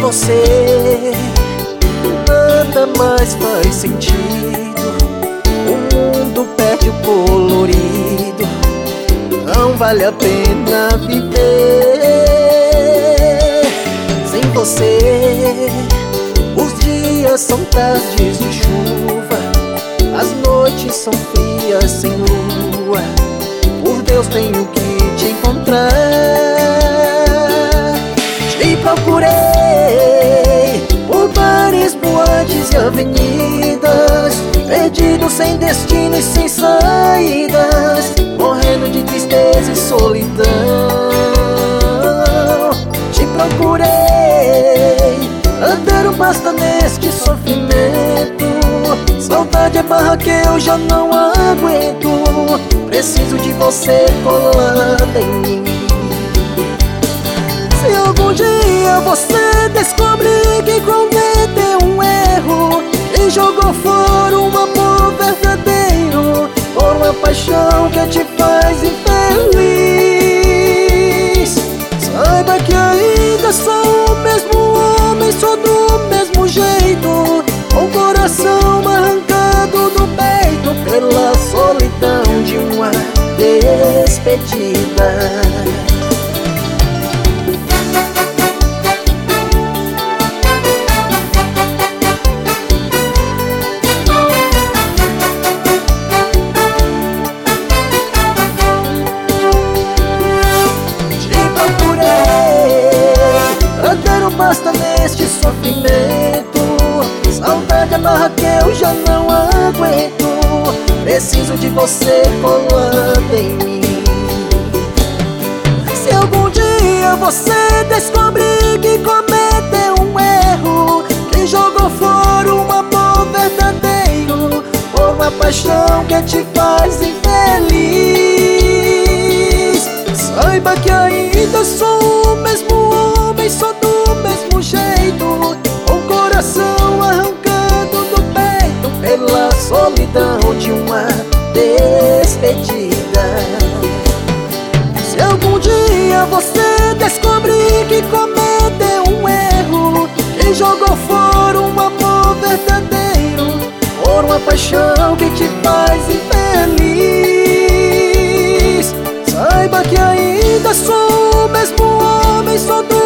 você nada mais faz sentido. O mundo perde o colorido, não vale a pena viver sem você. Os dias são tardes de chuva, as noites são frias sem lua. Por Deus tenho que te encontrar. Te procurei por bares, boates e avenidas, perdido sem destino e sem saídas, morrendo de tristeza e solidão. Te procurei, andar não basta neste sofrimento. Saudade é barra que eu já não aguento. Preciso de você colada em mim. Se algum dia você descobrir que cometeu um erro e jogou fora um amor verdadeiro por uma paixão que te faz infeliz, saiba que ainda sou o mesmo homem, sou do mesmo jeito, com o coração arrancado do peito pela solidão de uma despedida. Basta neste sofrimento, saudade é barra que eu já não aguento. Preciso de você colada em mim. Se algum dia você descobrir que cometeu um erro, que jogou fora um amor verdadeiro por uma paixão que te faz infeliz, saiba que ainda sou o mesmo homem, sou do mesmo jeito, com o coração arrancado do peito pela solidão de uma despedida. Se algum dia você descobrir que cometeu um erro, que jogou fora um amor verdadeiro por uma paixão que te faz infeliz, saiba que ainda sou o mesmo homem, sou do